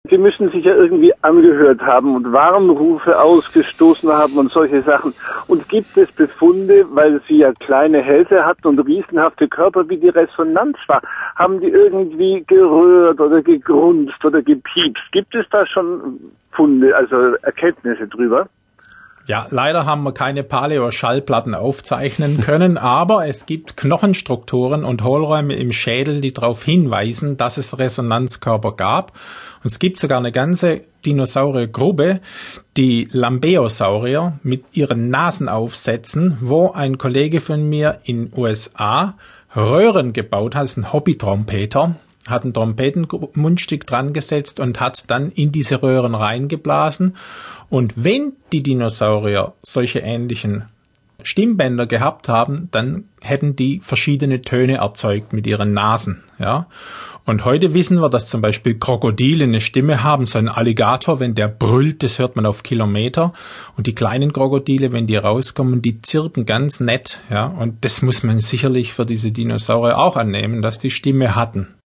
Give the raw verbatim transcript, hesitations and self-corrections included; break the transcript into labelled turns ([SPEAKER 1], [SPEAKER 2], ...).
[SPEAKER 1] Sie müssen sich ja irgendwie angehört haben und Warnrufe ausgestoßen haben und solche Sachen. Und gibt es Befunde, weil Sie ja kleine Hälse hatten und riesenhafte Körper, wie die Resonanz war? Haben die irgendwie gerührt oder gegrunzt oder gepiepst? Gibt es da schon Funde, also Erkenntnisse drüber?
[SPEAKER 2] Ja, leider haben wir keine Paleo-Schallplatten aufzeichnen können, aber es gibt Knochenstrukturen und Hohlräume im Schädel, die darauf hinweisen, dass es Resonanzkörper gab. Und es gibt sogar eine ganze Dinosauriergruppe, die Lambeosaurier, mit ihren Nasenaufsätzen, wo ein Kollege von mir in U S A Röhren gebaut hat, das ist ein Hobby-Trompeter, hat ein Trompetenmundstück dran gesetzt und hat dann in diese Röhren reingeblasen. Und wenn die Dinosaurier solche ähnlichen Stimmbänder gehabt haben, dann hätten die verschiedene Töne erzeugt mit ihren Nasen, ja. Und heute wissen wir, dass zum Beispiel Krokodile eine Stimme haben. So ein Alligator, wenn der brüllt, das hört man auf Kilometer. Und die kleinen Krokodile, wenn die rauskommen, die zirpen ganz nett, ja. Und das muss man sicherlich für diese Dinosaurier auch annehmen, dass die Stimme hatten.